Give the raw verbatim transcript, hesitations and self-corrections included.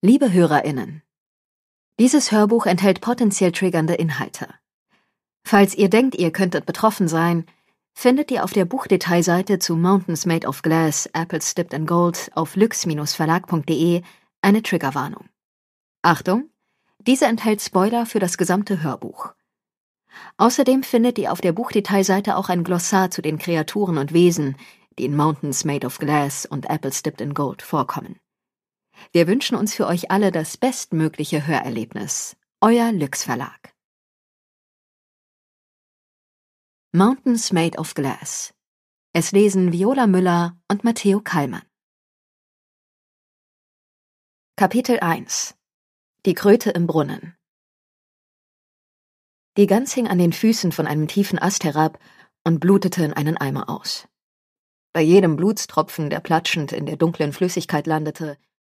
Liebe HörerInnen, dieses Hörbuch enthält potenziell triggernde Inhalte. Falls ihr denkt, ihr könntet betroffen sein, findet ihr auf der Buchdetailseite zu Mountains Made of Glass, Apples Dipped in Gold auf lüx Verlag punkt de eine Triggerwarnung. Achtung, diese enthält Spoiler für das gesamte Hörbuch. Außerdem findet ihr auf der Buchdetailseite auch ein Glossar zu den Kreaturen und Wesen, die in Mountains Made of Glass und Apples Dipped in Gold vorkommen. Wir wünschen uns für euch alle das bestmögliche Hörerlebnis. Euer Lüx Verlag. Mountains Made of Glass. Es lesen Viola Müller und Matteo Kallmann. Kapitel eins. Die Kröte im Brunnen. Die Gans hing an den Füßen von einem tiefen Ast herab und blutete in einen Eimer aus. Bei jedem Blutstropfen, der platschend in der dunklen Flüssigkeit landete,